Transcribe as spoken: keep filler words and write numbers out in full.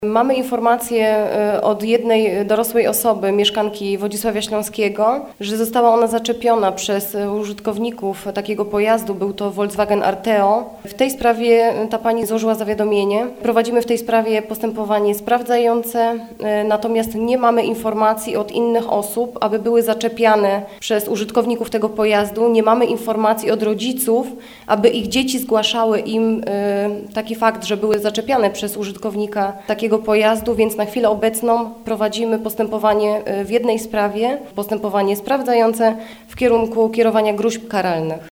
Mamy informację od jednej dorosłej osoby, mieszkanki Wodzisławia Śląskiego, że została ona zaczepiona przez użytkowników takiego pojazdu, był to Volkswagen Arteo. W tej sprawie ta pani złożyła zawiadomienie. Prowadzimy w tej sprawie postępowanie sprawdzające, natomiast nie mamy informacji od innych osób, aby były zaczepiane przez użytkowników tego pojazdu. Nie mamy informacji od rodziców, aby ich dzieci zgłaszały im taki fakt, że były zaczepiane przez użytkownika takiego pojazdu, więc na chwilę obecną prowadzimy postępowanie w jednej sprawie, postępowanie sprawdzające w kierunku kierowania gróźb karalnych.